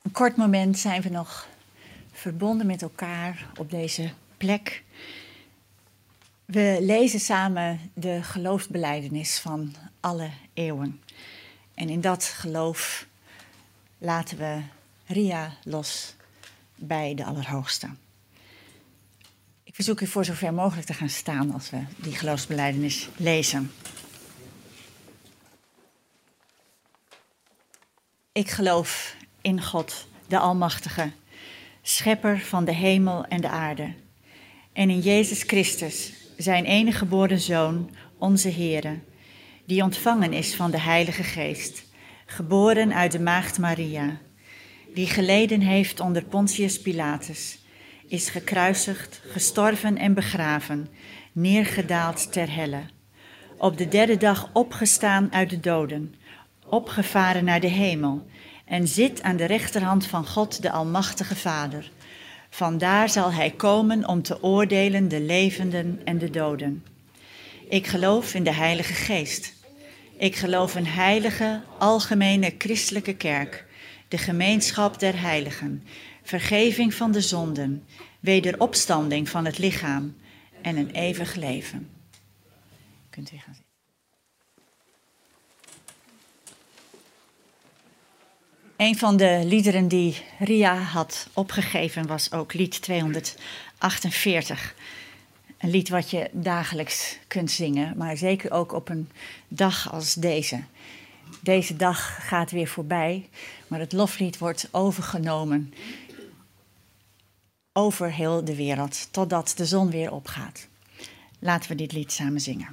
Een kort moment zijn we nog verbonden met elkaar op deze plek. We lezen samen de geloofsbelijdenis van alle eeuwen. En in dat geloof laten we Ria los bij de Allerhoogste. Ik verzoek u voor zover mogelijk te gaan staan als we die geloofsbelijdenis lezen. Ik geloof in God, de Almachtige, schepper van de hemel en de aarde. En in Jezus Christus, zijn enige geboren Zoon, onze Heere, die ontvangen is van de Heilige Geest, geboren uit de maagd Maria, die geleden heeft onder Pontius Pilatus, is gekruisigd, gestorven en begraven, neergedaald ter helle, op de derde dag opgestaan uit de doden, opgevaren naar de hemel en zit aan de rechterhand van God de Almachtige Vader. Vandaar zal hij komen om te oordelen de levenden en de doden. Ik geloof in de Heilige Geest. Ik geloof een heilige, algemene christelijke kerk, de gemeenschap der heiligen, vergeving van de zonden, wederopstanding van het lichaam en een eeuwig leven. Kunt u gaan zitten. Een van de liederen die Ria had opgegeven was ook lied 248. Een lied wat je dagelijks kunt zingen, maar zeker ook op een dag als deze. Deze dag gaat weer voorbij, maar het loflied wordt overgenomen over heel de wereld, totdat de zon weer opgaat. Laten we dit lied samen zingen.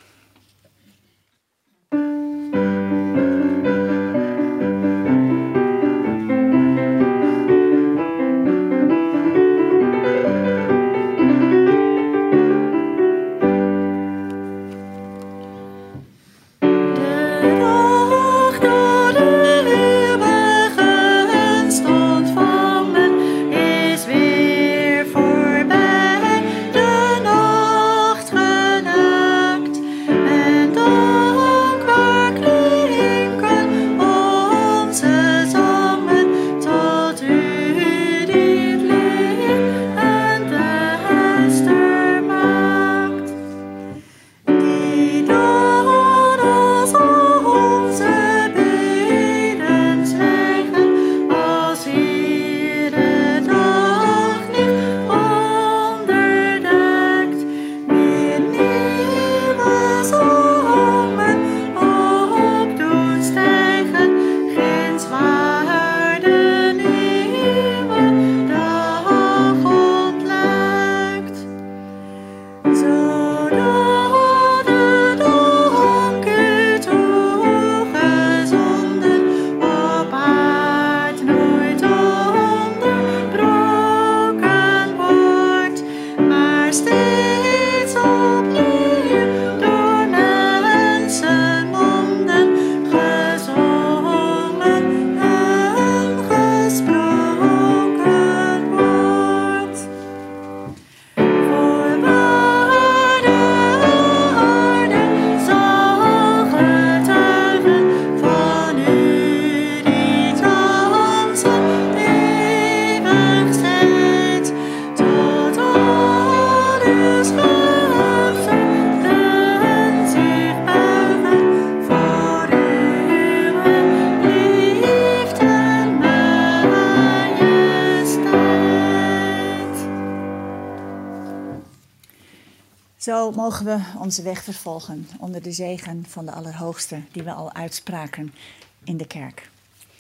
Zo mogen we onze weg vervolgen onder de zegen van de Allerhoogste die we al uitspraken in de kerk.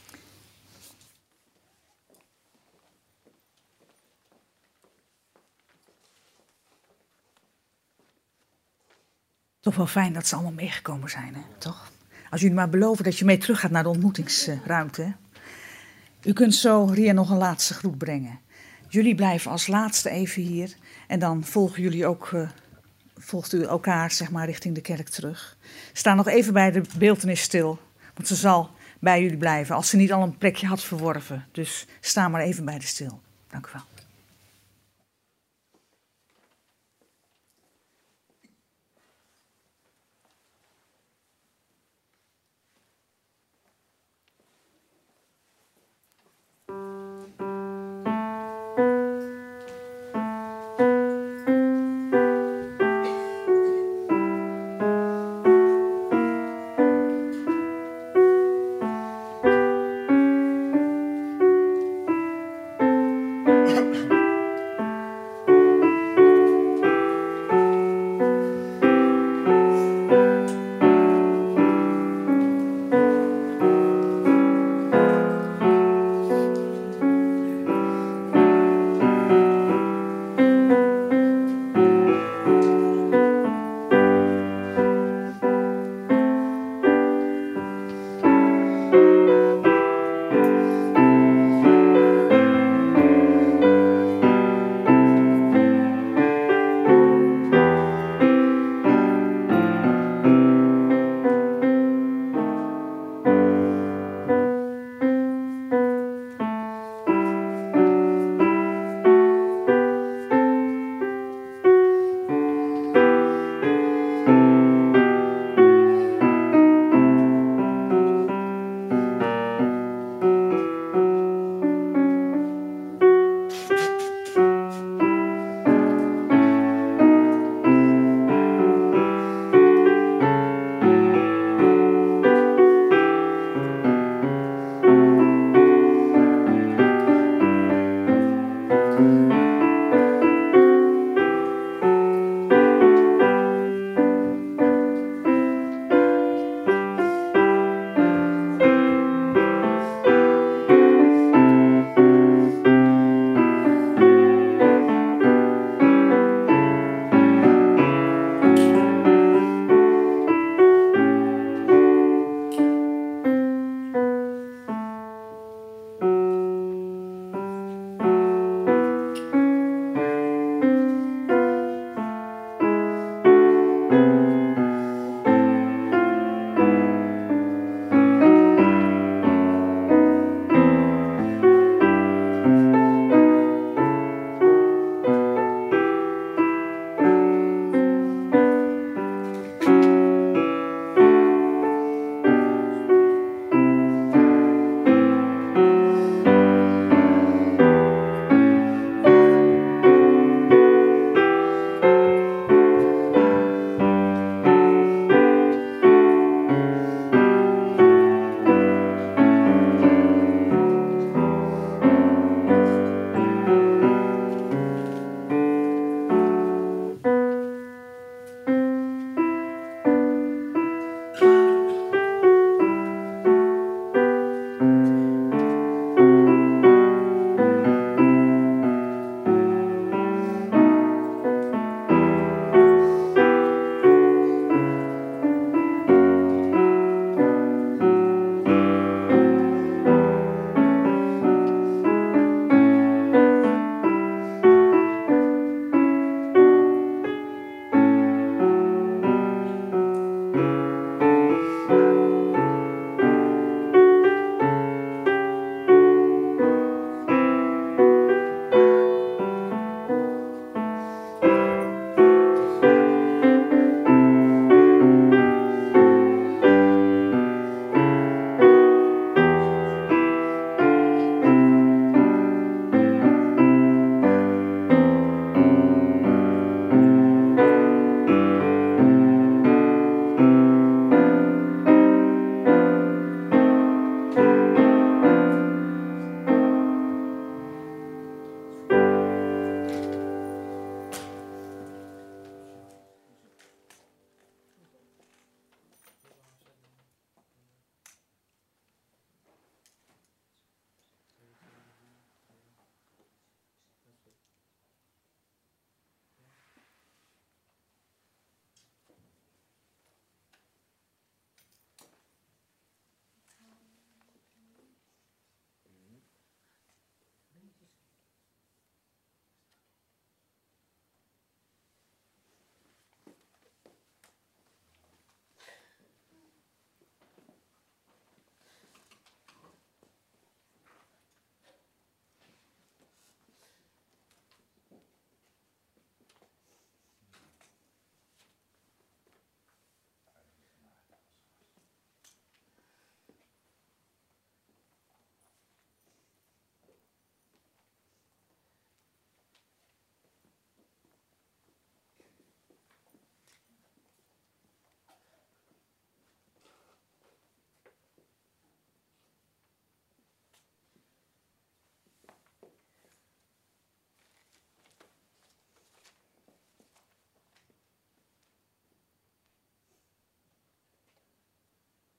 Toch wel fijn dat ze allemaal meegekomen zijn, hè? Toch? Als jullie maar beloven dat je mee terug gaat naar de ontmoetingsruimte. Hè? U kunt zo Ria nog een laatste groet brengen. Jullie blijven als laatste even hier en dan volgen jullie ook... volgt u elkaar, zeg maar, richting de kerk terug. Sta nog even bij de beeltenis stil, want ze zal bij jullie blijven, als ze niet al een plekje had verworven. Dus sta maar even bij de stil. Dank u wel.